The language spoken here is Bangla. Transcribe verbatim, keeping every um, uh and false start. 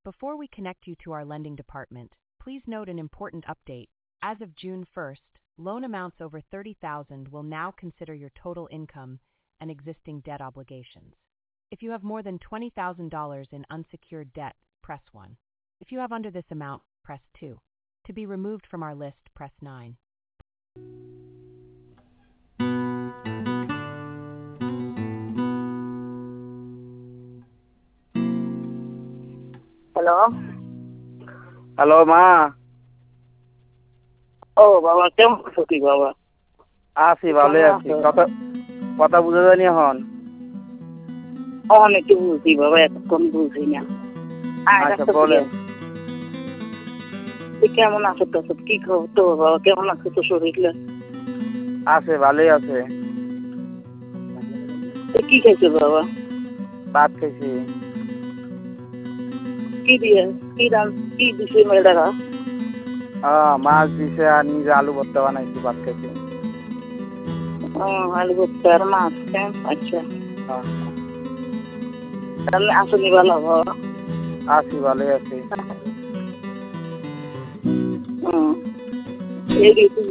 Before we connect you to our lending department, please note an important update. As of June first, loan amounts over thirty thousand dollars will now consider your total income and existing debt obligations. If you have more than twenty thousand dollars in unsecured debt, press one. If you have under this amount, press two. To be removed from our list, press nine. Hello hello মা। ও বাবা, কেমন আছো কি বাবা? আছি, ভালোই আছি। কথা কথা বুঝা যায়নি এখন? অনেকে বুঝি বাবা, এতক্ষণ বুঝি না। আচ্ছা বলেন। কেমন আছো তো? কি খবর তো বাবা? কেমন আছো তো শরীরটা? আছে, ভালোই আছে। কি খাইছো বাবা? ভাত খাইছি। কি দিয়ে কি রান কি দিছে মেয়েরা? হ্যাঁ, মাছ দিছে আর নিজে আলু ভর্তা বানাইছি, ভাত খাইছি। ও, আলু ভর্তা আর মাছ। আচ্ছা, তাহলে আসনি ভালো বাবা? আছি, ভালোই আছি। হুম, এই